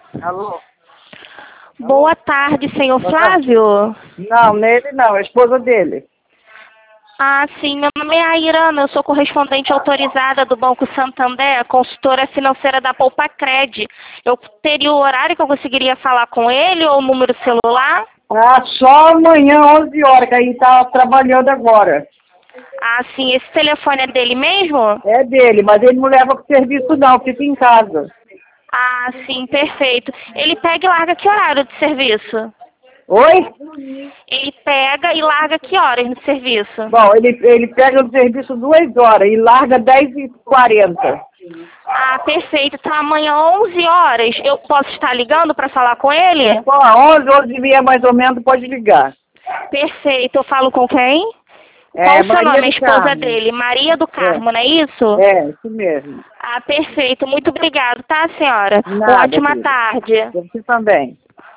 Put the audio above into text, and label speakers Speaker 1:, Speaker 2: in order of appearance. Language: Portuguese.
Speaker 1: Alô?
Speaker 2: Boa tarde, senhor
Speaker 1: Boa tarde.
Speaker 2: Flávio.
Speaker 1: Não, nele não, a esposa dele.
Speaker 2: Ah, sim, meu nome é Airana, eu sou correspondente autorizada do Banco Santander, consultora financeira da Poupa-Cred. Eu teria o horário que eu conseguiria falar com ele ou o número celular?
Speaker 1: Ah, só amanhã, 11 horas, que a gente tá trabalhando agora.
Speaker 2: Ah, sim, esse telefone é dele mesmo?
Speaker 1: É dele, mas ele não leva pro serviço não, fica em casa.
Speaker 2: Ah, sim, perfeito. Ele pega e larga que horário de serviço?
Speaker 1: Oi?
Speaker 2: Ele pega e larga que horas no serviço?
Speaker 1: Bom, ele pega no serviço 2 horas e larga 10h40.
Speaker 2: Ah, perfeito. Então amanhã 11 horas eu posso estar ligando para falar com ele?
Speaker 1: Bom, 11h mais ou menos, pode ligar.
Speaker 2: Perfeito. Eu falo com quem? Qual
Speaker 1: É
Speaker 2: o seu
Speaker 1: Maria
Speaker 2: nome? A
Speaker 1: do
Speaker 2: esposa
Speaker 1: Carmo.
Speaker 2: dele. Maria do Carmo, não
Speaker 1: É,
Speaker 2: é isso?
Speaker 1: isso mesmo.
Speaker 2: Ah, perfeito. Muito obrigado, tá, senhora? Uma
Speaker 1: Nada,
Speaker 2: ótima
Speaker 1: querida.
Speaker 2: tarde.
Speaker 1: Você também.